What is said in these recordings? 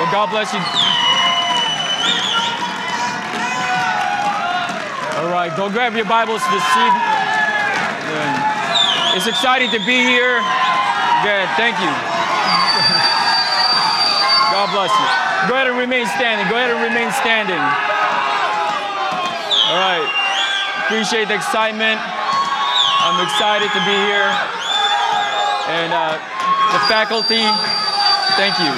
God bless you. All right, go grab your Bibles this evening. It's exciting to be here. Good, thank you. God bless you. Go ahead and remain standing. All right. Appreciate the excitement. I'm excited to be here. And the faculty, thank you.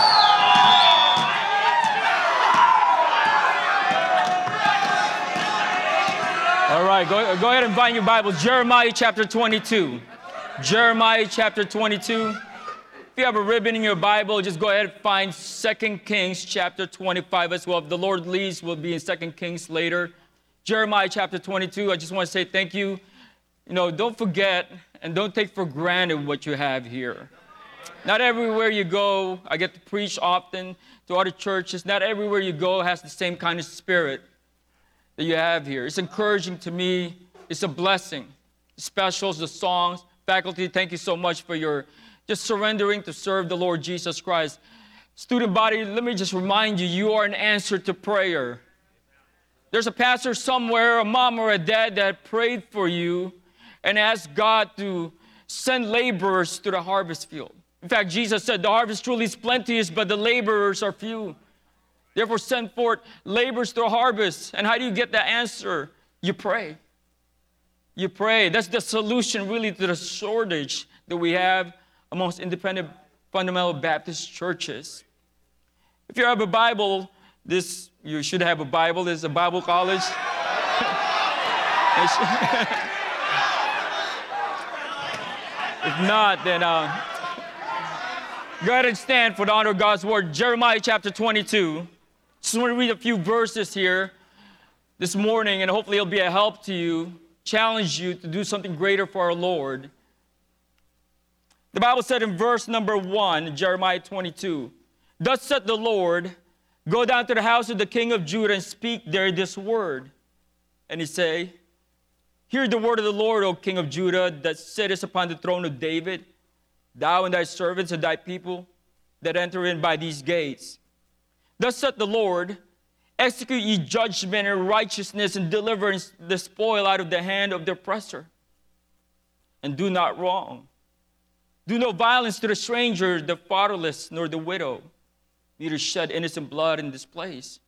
All right, go ahead and find your Bible. Jeremiah chapter 22. Jeremiah chapter 22. If you have a ribbon in your Bible, just go ahead and find 2 Kings chapter 25 as well. If the Lord leads, we'll be in 2 Kings later. Jeremiah chapter 22, I just want to say thank you. Don't forget and don't take for granted what you have here. Not everywhere you go, I get to preach often to other churches. Not everywhere you go has the same kind of spirit that you have here. It's encouraging to me. It's a blessing. The specials, the songs, faculty, thank you so much for your just surrendering to serve the Lord Jesus Christ. Student body, let me just remind you, you are an answer to prayer. There's a pastor somewhere, a mom or a dad that prayed for you and asked God to send laborers to the harvest field. In fact, Jesus said, the harvest truly is plenteous, but the laborers are few. Therefore, send forth laborers to the harvest. And how do you get the answer? You pray. You pray. That's the solution really to the shortage that we have amongst independent fundamental Baptist churches. If you have a Bible, you should have a Bible. This is a Bible college. If not, then go ahead and stand for the honor of God's word. Jeremiah chapter 22. Just want to read a few verses here this morning, and hopefully it'll be a help to you, challenge you to do something greater for our Lord. The Bible said in verse number 1, Jeremiah 22, "Thus said the Lord, go down to the house of the king of Judah and speak there this word." And he say, "Hear the word of the Lord, O king of Judah, that sittest upon the throne of David, thou and thy servants and thy people that enter in by these gates. Thus saith the Lord, execute ye judgment and righteousness and deliver the spoil out of the hand of the oppressor. And do not wrong. Do no violence to the stranger, the fatherless, nor the widow, neither shed innocent blood in this place.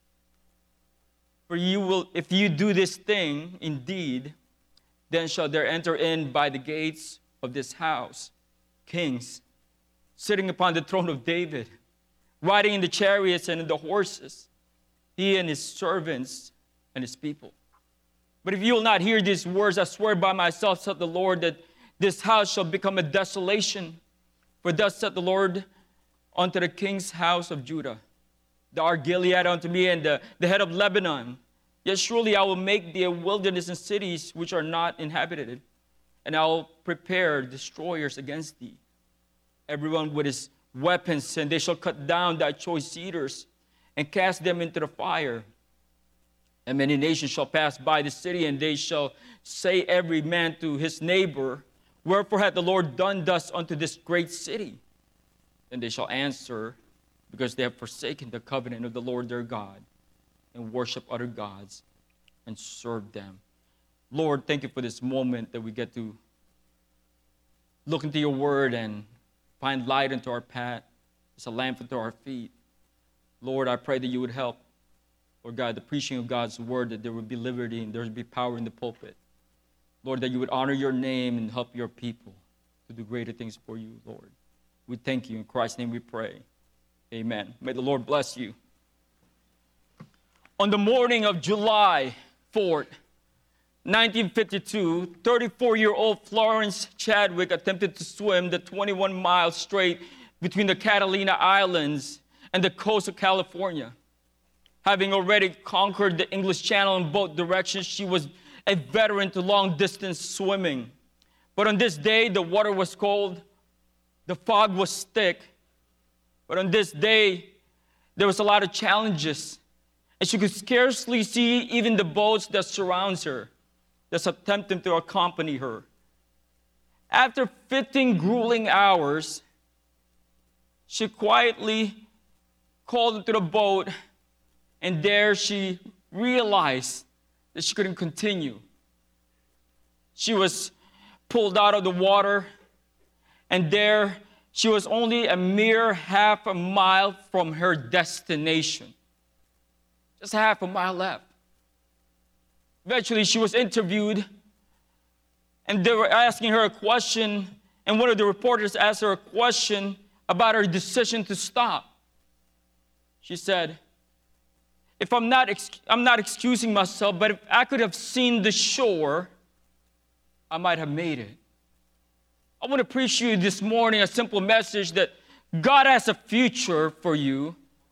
For you will, if you do this thing, indeed, then shall there enter in by the gates of this house kings, sitting upon the throne of David, riding in the chariots and in the horses, he and his servants and his people. But if you will not hear these words, I swear by myself, saith the Lord, that this house shall become a desolation. For thus saith the Lord unto the king's house of Judah, thou art Gilead unto me, and the head of Lebanon. Yet surely I will make thee a wilderness and cities which are not inhabited, and I will prepare destroyers against thee, everyone with his weapons, and they shall cut down thy choice cedars and cast them into the fire. And many nations shall pass by the city, and they shall say every man to his neighbor, wherefore hath the Lord done thus unto this great city? And they shall answer, because they have forsaken the covenant of the Lord their God, and worship other gods, and serve them. Lord, thank you for this moment that we get to look into your word and find light into our path. It's a lamp unto our feet. Lord, I pray that you would help, Lord God, the preaching of God's word, that there would be liberty and there would be power in the pulpit. Lord, that you would honor your name and help your people to do greater things for you, Lord. We thank you. In Christ's name we pray. Amen. May the Lord bless you. On the morning of July 4th, 1952, 34-year-old Florence Chadwick attempted to swim the 21-mile strait between the Catalina Islands and the coast of California. Having already conquered the English Channel in both directions, she was a veteran to long-distance swimming. But on this day, the water was cold, the fog was thick. But on this day, there was a lot of challenges, and she could scarcely see even the boats that surrounds her, that's attempting to accompany her. After 15 grueling hours, she quietly called into the boat, and there she realized that she couldn't continue. She was pulled out of the water, and there she was only a mere half a mile from her destination. Just half a mile left. Eventually, she was interviewed, and they were asking her a question, and one of the reporters asked her a question about her decision to stop. She said, "If I'm not excusing myself, but if I could have seen the shore, I might have made it." I want to preach you this morning a simple message that God has a future for you,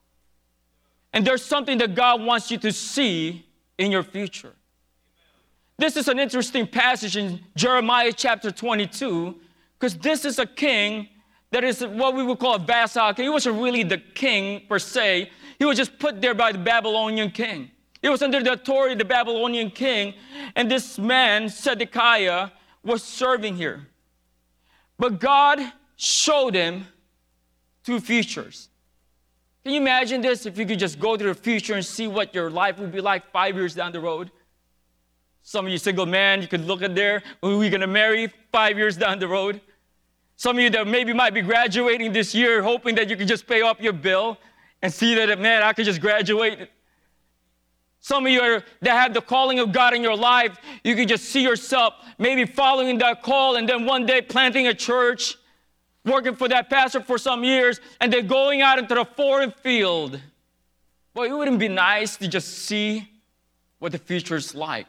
and there's something that God wants you to see in your future. This is an interesting passage in Jeremiah chapter 22, because this is a king that is what we would call a vassal king. He wasn't really the king per se. He was just put there by the Babylonian king. He was under the authority of the Babylonian king, and this man, Zedekiah, was serving here. But God showed him two futures. Can you imagine this? If you could just go to the future and see what your life would be like 5 years down the road. Some of you single men, you could look at there, who are we going to marry 5 years down the road? Some of you that maybe might be graduating this year, hoping that you could just pay off your bill and see that, man, I could just graduate. Some of you that have the calling of God in your life, you can just see yourself maybe following that call and then one day planting a church, working for that pastor for some years, and then going out into the foreign field. Boy, it wouldn't be nice to just see what the future is like.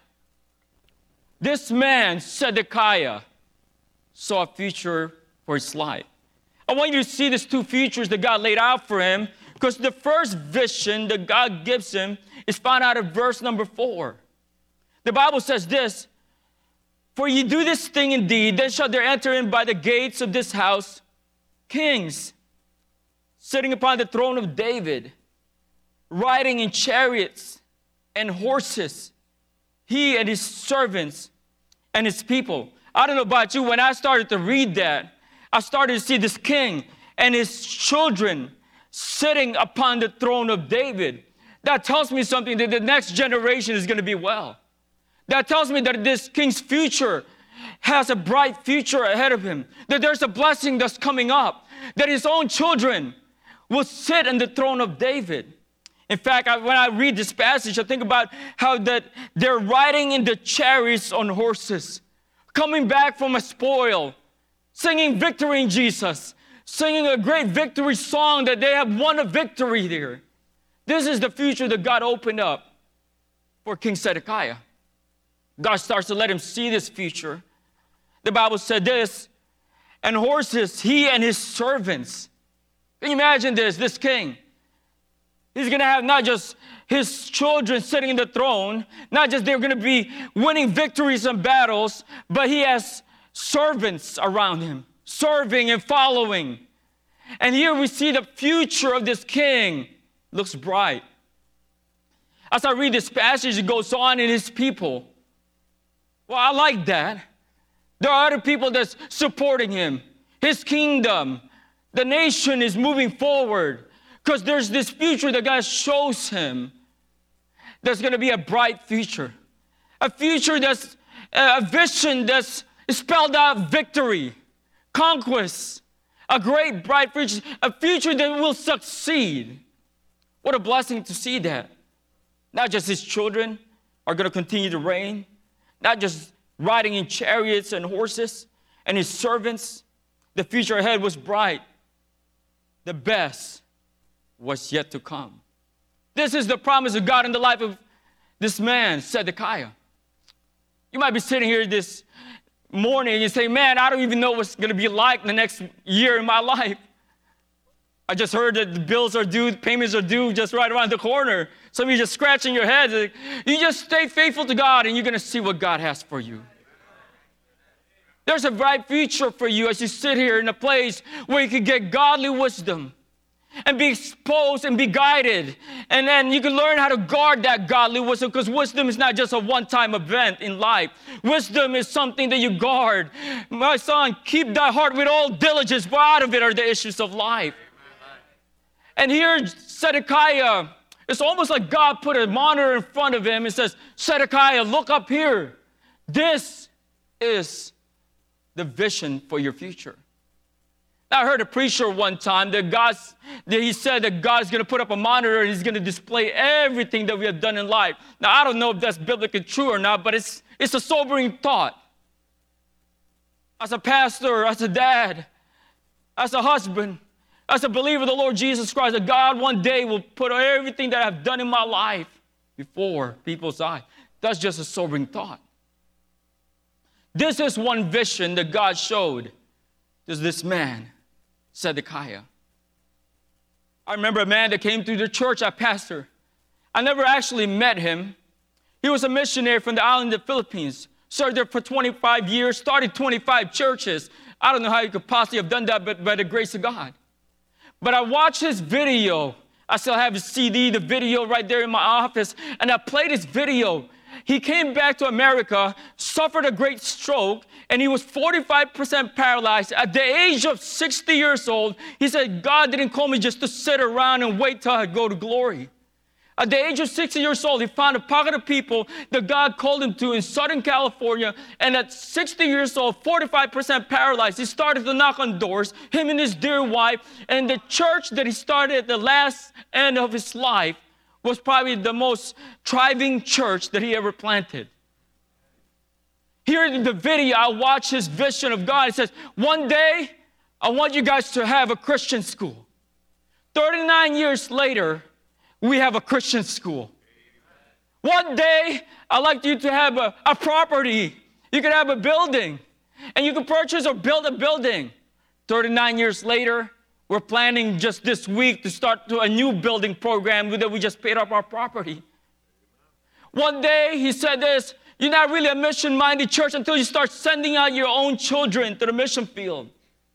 This man, Zedekiah, saw a future for his life. I want you to see these two futures that God laid out for him, because the first vision that God gives him is found out in verse number 4. The Bible says this, "For ye do this thing indeed, then shall there enter in by the gates of this house kings, sitting upon the throne of David, riding in chariots and horses, he and his servants and his people." I don't know about you, when I started to read that, I started to see this king and his children sitting upon the throne of David. That tells me something, that the next generation is going to be well. That tells me that this king's future has a bright future ahead of him, that there's a blessing that's coming up, that his own children will sit on the throne of David. In fact, when I read this passage, I think about how that they're riding in the chariots on horses, coming back from a spoil, singing victory in Jesus, singing a great victory song that they have won a victory there. This is the future that God opened up for King Zedekiah. God starts to let him see this future. The Bible said this, "And horses, he and his servants." Can you imagine this king? He's going to have not just his children sitting in the throne, not just they're going to be winning victories and battles, but he has servants around him, serving and following. And here we see the future of this king looks bright. As I read this passage, it goes on in his people. Well, I like that. There are other people that's supporting him. His kingdom, the nation is moving forward because there's this future that God shows him. There's going to be a bright future. A future that's a vision that's spelled out victory, conquest, a great bright future, a future that will succeed. What a blessing to see that. Not just his children are going to continue to reign, not just riding in chariots and horses, and his servants. The future ahead was bright. The best was yet to come. This is the promise of God in the life of this man, Zedekiah. You might be sitting here this morning and say, man, I don't even know what's going to be like the next year in my life. I just heard that the bills are due, payments are due just right around the corner. Some of you just scratching your heads. You just stay faithful to God and you're going to see what God has for you. There's a bright future for you as you sit here in a place where you can get godly wisdom and be exposed and be guided. And then you can learn how to guard that godly wisdom, because wisdom is not just a one-time event in life. Wisdom is something that you guard. My son, keep thy heart with all diligence, for out of it are the issues of life. And here Zedekiah, it's almost like God put a monitor in front of him and says, Zedekiah, look up here. This is the vision for your future. Now, I heard a preacher one time that he said that God's going to put up a monitor and he's going to display everything that we have done in life. Now, I don't know if that's biblically true or not, but it's a sobering thought. As a pastor, as a dad, as a husband, as a believer of the Lord Jesus Christ, that God one day will put everything that I've done in my life before people's eyes. That's just a sobering thought. This is one vision that God showed to this man, Zedekiah. I remember a man that came through the church I pastored. I never actually met him. He was a missionary from the island of the Philippines. Served there for 25 years, started 25 churches. I don't know how he could possibly have done that, but by the grace of God. But I watched his video. I still have his CD, the video right there in my office, and I played his video. He came back to America, suffered a great stroke, and he was 45% paralyzed. At the age of 60 years old, he said, God didn't call me just to sit around and wait till I go to glory. At the age of 60 years old, he found a pocket of people that God called him to in Southern California. And at 60 years old, 45% paralyzed, he started to knock on doors, him and his dear wife. And the church that he started at the last end of his life was probably the most thriving church that he ever planted. Here in the video, I watched his vision of God. It says, one day, I want you guys to have a Christian school. 39 years later, we have a Christian school. One day, I'd like you to have a property. You can have a building, and you can purchase or build a building. 39 years later, we're planning just this week to start a new building program that we just paid off our property. One day, he said this, you're not really a mission-minded church until you start sending out your own children to the mission field.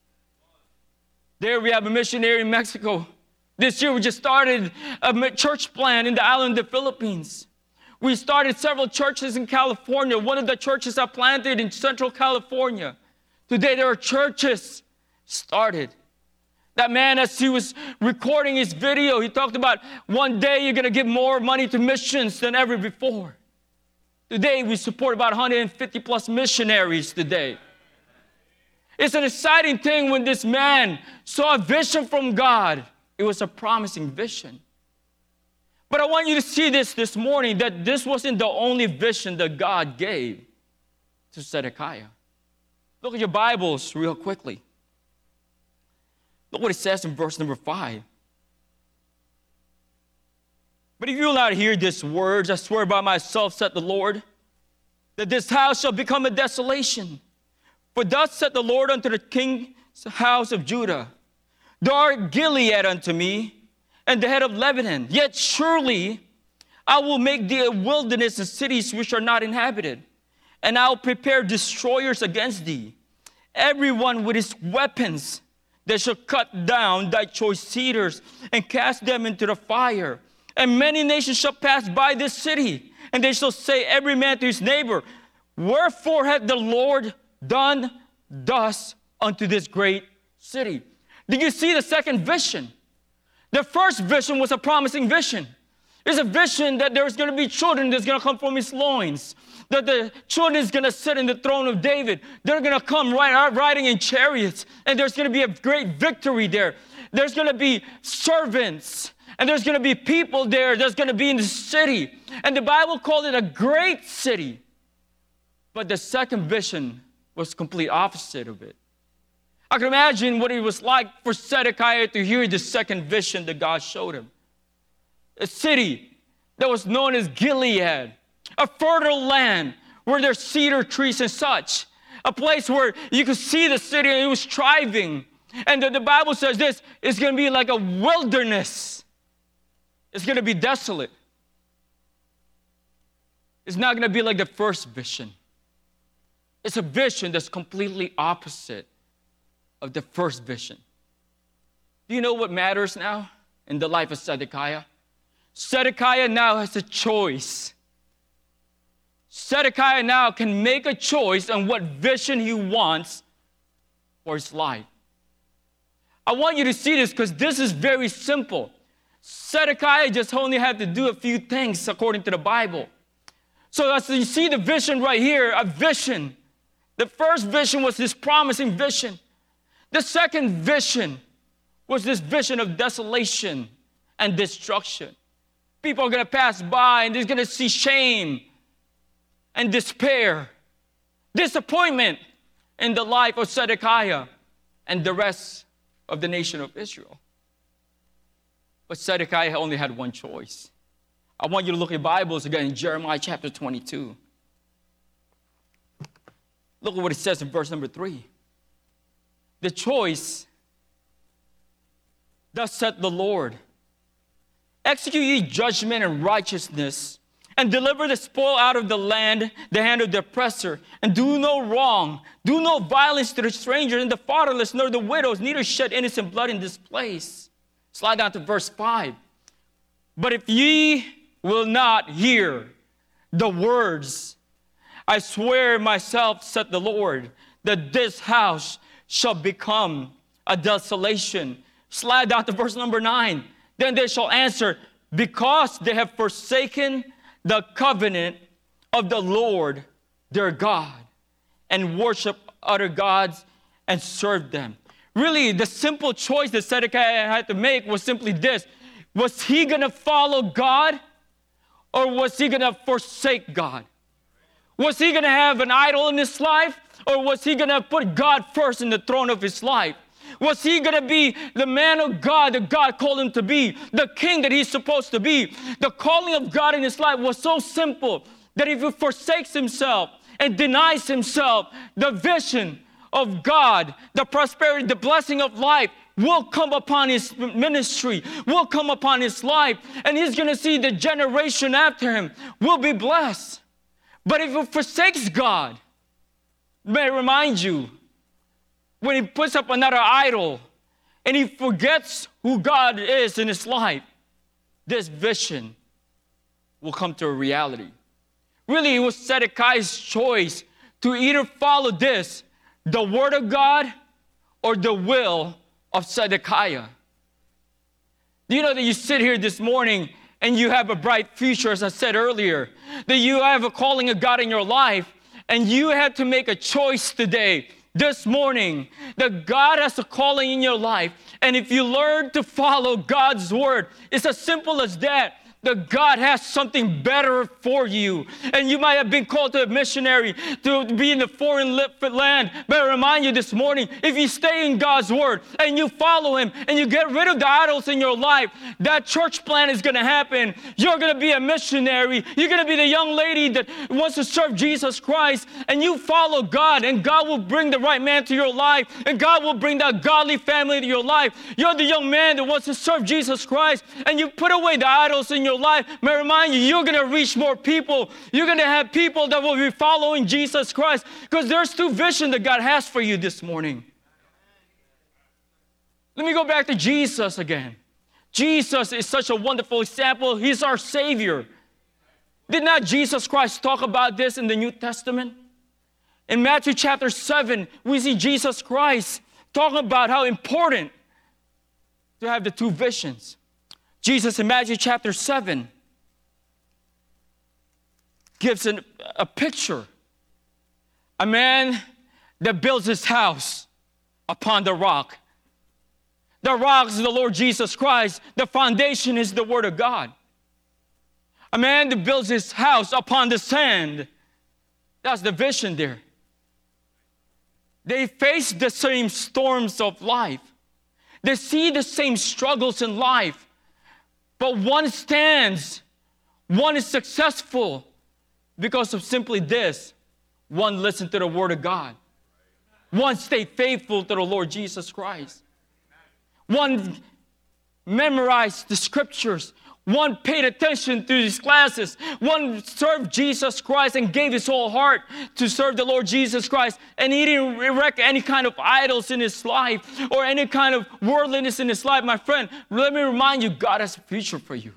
There we have a missionary in Mexico. This year, we just started a church plant in the island of the Philippines. We started several churches in California. One of the churches I planted in Central California. Today, there are churches started. That man, as he was recording his video, he talked about one day you're going to give more money to missions than ever before. Today, we support about 150 plus missionaries today. It's an exciting thing when this man saw a vision from God. It was a promising vision. But I want you to see this morning, that this wasn't the only vision that God gave to Zedekiah. Look at your Bibles real quickly. Look what it says in verse number 5. But if you will not hear these words, I swear by myself, said the Lord, that this house shall become a desolation. For thus said the Lord unto the king's house of Judah, thou art Gilead unto me, and the head of Lebanon. Yet surely I will make thee a wilderness and cities which are not inhabited, and I will prepare destroyers against thee, everyone with his weapons. They shall cut down thy choice cedars and cast them into the fire. And many nations shall pass by this city, and they shall say every man to his neighbor, wherefore hath the Lord done thus unto this great city? Did you see the second vision? The first vision was a promising vision. It's a vision that there's going to be children that's going to come from his loins. That the children is going to sit in the throne of David. They're going to come riding in chariots. And there's going to be a great victory there. There's going to be servants. And there's going to be people there that's going to be in the city. And the Bible called it a great city. But the second vision was the complete opposite of it. I can imagine what it was like for Zedekiah to hear the second vision that God showed him. A city that was known as Gilead, a fertile land where there's cedar trees and such, a place where you could see the city and it was thriving. And the Bible says this, it's going to be like a wilderness. It's going to be desolate. It's not going to be like the first vision. It's a vision that's completely opposite of the first vision. Do you know what matters now in the life of Zedekiah? Zedekiah now has a choice. Zedekiah now can make a choice on what vision he wants for his life. I want you to see this because this is very simple. Zedekiah just only had to do a few things according to the Bible. So as you see the vision right here, a vision. The first vision was this promising vision. The second vision was this vision of desolation and destruction. People are going to pass by and they're going to see shame and despair, disappointment in the life of Zedekiah and the rest of the nation of Israel. But Zedekiah only had one choice. I want you to look at Bibles again in Jeremiah chapter 22. Look at what it says in verse number 3. The choice, thus saith the Lord, execute ye judgment and righteousness, and deliver the spoil out of the land, the hand of the oppressor, and do no wrong, do no violence to the stranger and the fatherless, nor the widows, neither shed innocent blood in this place. Slide down to verse 5. But if ye will not hear the words, I swear myself, saith the Lord, that this house shall become a desolation. Slide down to verse number 9. Then they shall answer, because they have forsaken the covenant of the Lord their God, and worship other gods and serve them. Really, the simple choice that Zedekiah had to make was simply this. Was he going to follow God, or was he going to forsake God? Was he going to have an idol in his life, or was he going to put God first in the throne of his life? Was he going to be the man of God that God called him to be, the king that he's supposed to be? The calling of God in his life was so simple that if he forsakes himself and denies himself, the vision of God, the prosperity, the blessing of life will come upon his ministry, will come upon his life, and he's going to see the generation after him will be blessed. But if he forsakes God, may I remind you, when he puts up another idol and he forgets who God is in his life, this vision will come to a reality. Really, it was Zedekiah's choice to either follow this, the word of God, or the will of Zedekiah. Do you know that you sit here this morning and you have a bright future, as I said earlier, that you have a calling of God in your life, and you had to make a choice today, this morning, that God has a calling in your life. And if you learn to follow God's word, it's as simple as that. That God has something better for you. And you might have been called to a missionary, to be in a foreign land. But I remind you this morning, if you stay in God's word and you follow him and you get rid of the idols in your life, that church plan is going to happen. You're going to be a missionary. You're going to be the young lady that wants to serve Jesus Christ. And you follow God, and God will bring the right man to your life. And God will bring that godly family to your life. You're the young man that wants to serve Jesus Christ. And you put away the idols in your life. May I remind you, you're going to reach more people. You're going to have people that will be following Jesus Christ, because there's two visions that God has for you this morning. Let me go back to Jesus again. Jesus is such a wonderful example. He's our Savior. Did not Jesus Christ talk about this in the New Testament? In Matthew chapter 7, we see Jesus Christ talking about how important to have the two visions. Jesus in Matthew chapter 7 gives a picture. A man that builds his house upon the rock. The rock is the Lord Jesus Christ. The foundation is the Word of God. A man that builds his house upon the sand. That's the vision there. They face the same storms of life. They see the same struggles in life. But one stands, one is successful because of simply this. One listened to the Word of God. One stayed faithful to the Lord Jesus Christ. One memorized the Scriptures. One paid attention to his classes. One served Jesus Christ and gave his whole heart to serve the Lord Jesus Christ. And he didn't erect any kind of idols in his life or any kind of worldliness in his life. My friend, let me remind you, God has a future for you.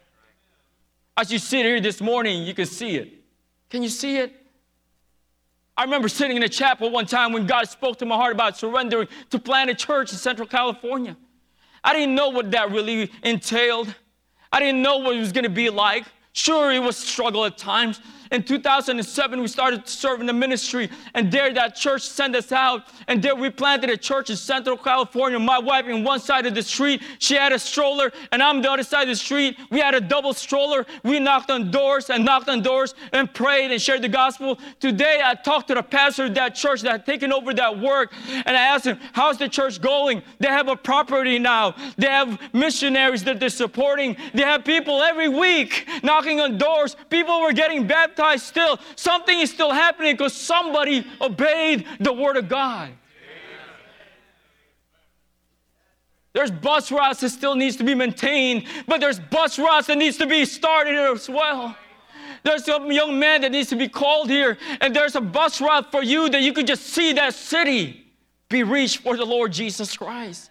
As you sit here this morning, you can see it. Can you see it? I remember sitting in a chapel one time when God spoke to my heart about surrendering to plant a church in Central California. I didn't know what that really entailed. I didn't know what it was going to be like. Sure, it was a struggle at times. In 2007, we started to serve in the ministry, and there that church sent us out, and there we planted a church in Central California. My wife in one side of the street, she had a stroller, and I'm the other side of the street. We had a double stroller. We knocked on doors and prayed and shared the gospel. Today, I talked to the pastor of that church that had taken over that work, and I asked him, how's the church going? They have a property now. They have missionaries that they're supporting. They have people every week knocking on doors. People were getting baptized still. Something is still happening because somebody obeyed the word of God. There's bus routes that still needs to be maintained, but there's bus routes that needs to be started here as well. There's a young man that needs to be called here, and there's a bus route for you that you could just see that city be reached for the Lord Jesus Christ.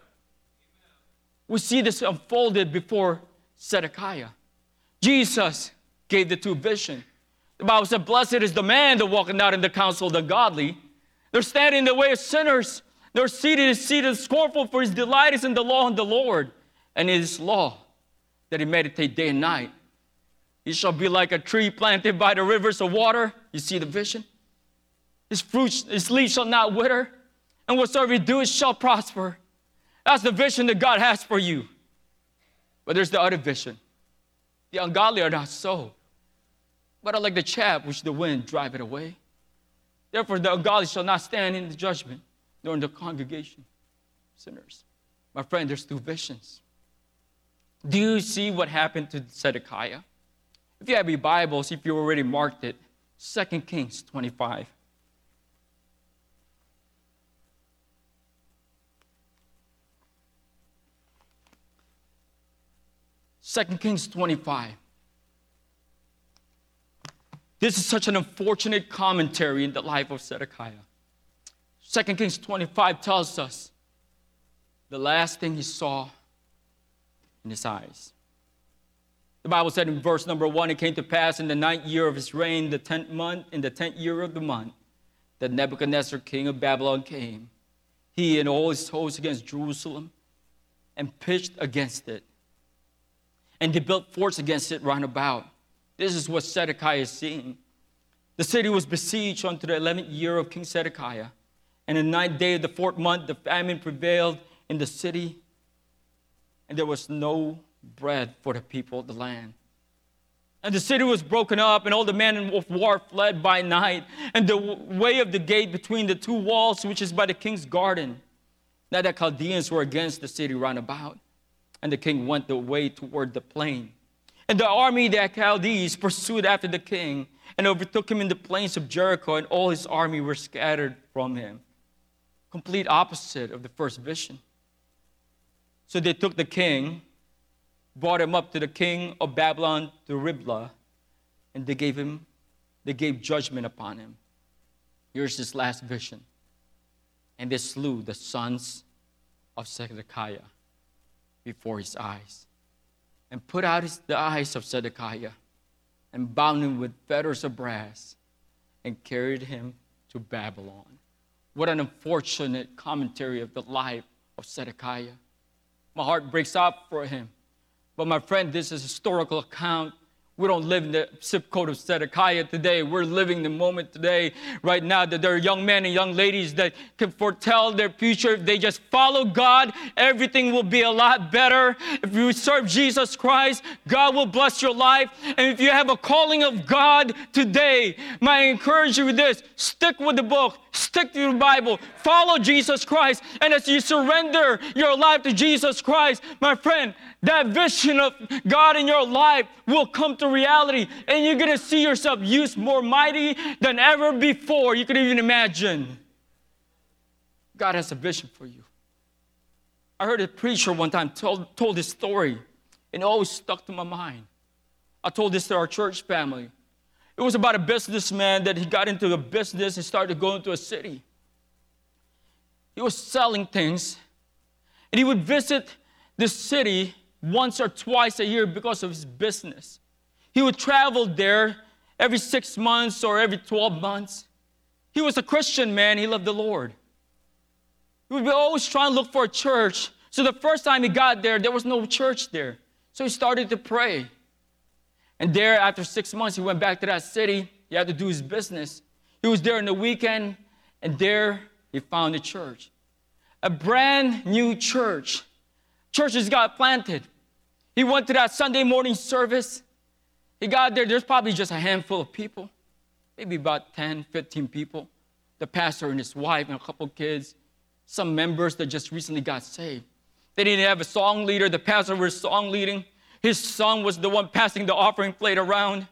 We see this unfolded before Zedekiah. Jesus gave the two visions. The Bible said, blessed is the man that walketh not in the counsel of the godly. They're standing in the way of sinners. They're seated scornful, for his delight is in the law of the Lord, and in his law that he meditate day and night. He shall be like a tree planted by the rivers of water. You see the vision? His leaves shall not wither, and whatsoever he doeth shall prosper. That's the vision that God has for you. But there's the other vision. The ungodly are not so, but are like the chaff which the wind driveth away. Therefore the ungodly shall not stand in the judgment, nor in the congregation of sinners. My friend, there's two visions. Do you see what happened to Zedekiah? If you have your Bibles, if you already marked it, 2 Kings 25. Second Kings 25. This is such an unfortunate commentary in the life of Zedekiah. 2 Kings 25 tells us the last thing he saw in his eyes. The Bible said in verse number 1, it came to pass in the 9th year of his reign, the 10th month, in the 10th year of the month, that Nebuchadnezzar, king of Babylon, came, he and all his hosts against Jerusalem, and pitched against it. And they built forts against it round about. This is what Zedekiah is seeing. The city was besieged unto the 11th year of King Zedekiah. And the 9th day of the 4th month, the famine prevailed in the city, and there was no bread for the people of the land. And the city was broken up, and all the men of war fled by night. And the way of the gate between the two walls, which is by the king's garden, now the Chaldeans were against the city round about. And the king went the way toward the plain. And the army of the Chaldees pursued after the king and overtook him in the plains of Jericho, and all his army were scattered from him. Complete opposite of the first vision. So they took the king, brought him up to the king of Babylon, to Riblah, and they gave judgment upon him. Here's his last vision. And they slew the sons of Zedekiah before his eyes, and put out the eyes of Zedekiah, and bound him with fetters of brass, and carried him to Babylon. What an unfortunate commentary of the life of Zedekiah. My heart breaks out for him. But my friend, this is a historical account. We don't live in the zip code of Zedekiah today. We're living the moment today, right now, that there are young men and young ladies that can foretell their future. If they just follow God, everything will be a lot better. If you serve Jesus Christ, God will bless your life. And if you have a calling of God today, I encourage you with this: stick with the book, stick to the Bible, follow Jesus Christ. And as you surrender your life to Jesus Christ, my friend, that vision of God in your life will come to reality, and you're going to see yourself used more mighty than ever before you could even imagine. God has a vision for you. I heard a preacher one time told this story, and it always stuck to my mind. I told this to our church family. It was about a businessman that he got into a business and started going to a city. He was selling things, and he would visit this city once or twice a year because of his business. He would travel there every 6 months or every 12 months. He was a Christian man. He loved the Lord. He would be always trying to look for a church. So the first time he got there, there was no church there. So he started to pray. And there, after 6 months, he went back to that city. He had to do his business. He was there on the weekend, and there he found a church. A brand new church. Churches got planted. He went to that Sunday morning service. He got there. There's probably just a handful of people, maybe about 10, 15 people. The pastor and his wife and a couple kids, some members that just recently got saved. They didn't have a song leader. The pastor was song leading. His son was the one passing the offering plate around.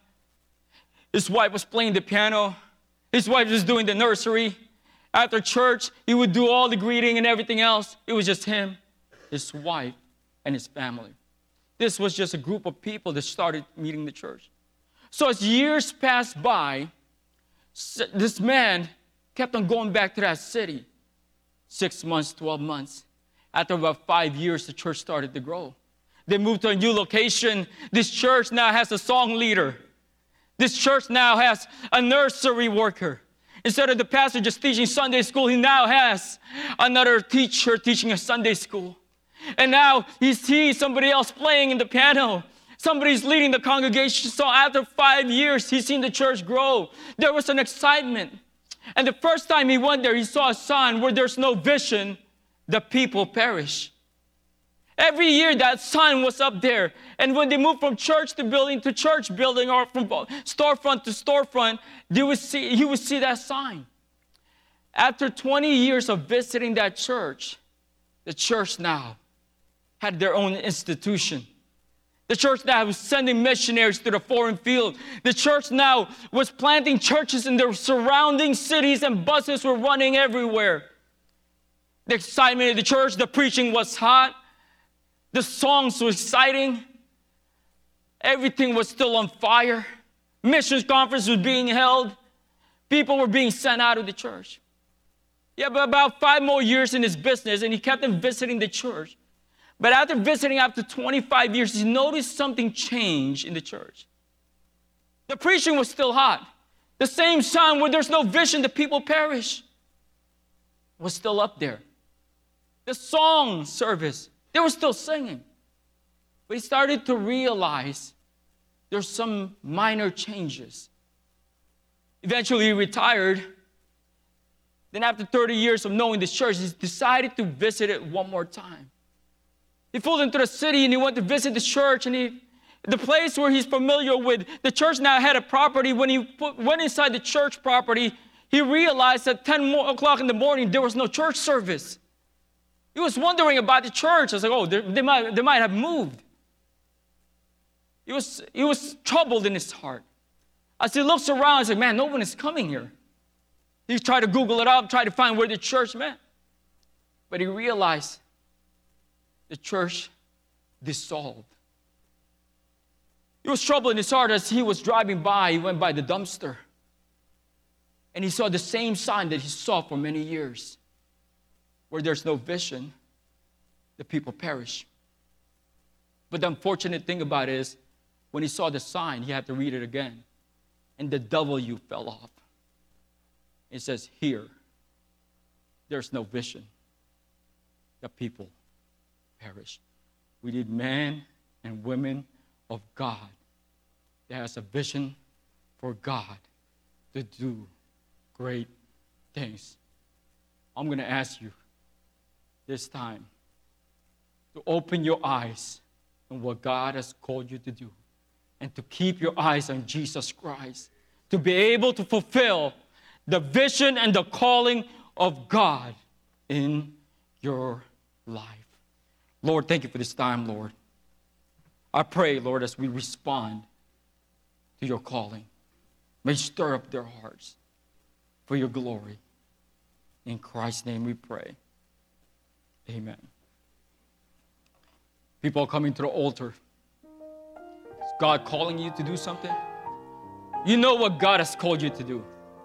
His wife was playing the piano. His wife was doing the nursery. After church, he would do all the greeting and everything else. It was just him, his wife, and his family. This was just a group of people that started meeting the church. So as years passed by, this man kept on going back to that city. 6 months, 12 months. After about 5 years, the church started to grow. They moved to a new location. This church now has a song leader. This church now has a nursery worker. Instead of the pastor just teaching Sunday school, he now has another teacher teaching a Sunday school. And now he sees somebody else playing in the piano. Somebody's leading the congregation. So after 5 years, he's seen the church grow. There was an excitement. And the first time he went there, he saw a sign where there's no vision, the people perish. Every year that sign was up there. And when they moved from church building to church building, or from storefront to storefront, he would see that sign. After 20 years of visiting that church, the church now had their own institution. The church now was sending missionaries to the foreign field. The church now was planting churches in the surrounding cities, and buses were running everywhere. The excitement of the church, the preaching was hot. The songs were exciting. Everything was still on fire. Missions conference was being held. People were being sent out of the church. Yeah, but about 5 more years in his business, and he kept on visiting the church. But after visiting after 25 years, he noticed something change in the church. The preaching was still hot. The same sign where there's no vision, the people perish, was still up there. The song service, they were still singing. But he started to realize there's some minor changes. Eventually he retired. Then after 30 years of knowing this church, he decided to visit it one more time. He flew into the city and he went to visit the church, and the place where he's familiar with, the church now had a property. When he went inside the church property, he realized at 10 o'clock in the morning, there was no church service. He was wondering about the church. I was like, oh, they might have moved. He was troubled in his heart. As he looks around, he's like, man, no one is coming here. He tried to Google it up, tried to find where the church met. But he realized the church dissolved. He was troubled in his heart. As he was driving by, he went by the dumpster. And he saw the same sign that he saw for many years. Where there's no vision, the people perish. But the unfortunate thing about it is, when he saw the sign, he had to read it again. And the W fell off. It says, here, there's no vision. The people perish. We need men and women of God that has a vision for God to do great things. I'm going to ask you this time to open your eyes on what God has called you to do, and to keep your eyes on Jesus Christ, to be able to fulfill the vision and the calling of God in your life. Lord, thank you for this time, Lord. I pray, Lord, as we respond to your calling, may you stir up their hearts for your glory. In Christ's name we pray. Amen. People are coming to the altar. Is God calling you to do something? You know what God has called you to do.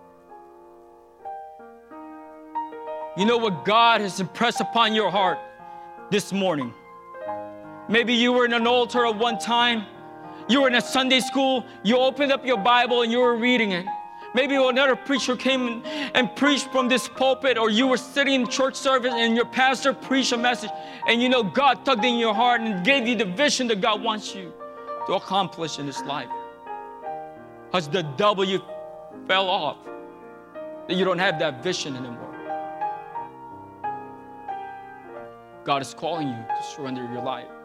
You know what God has impressed upon your heart this morning. Maybe you were in an altar at one time. You were in a Sunday school. You opened up your Bible and you were reading it. Maybe another preacher came and preached from this pulpit, or you were sitting in church service and your pastor preached a message, and you know God tugged in your heart and gave you the vision that God wants you to accomplish in this life. Has the W fell off, that you don't have that vision anymore? God is calling you to surrender your life.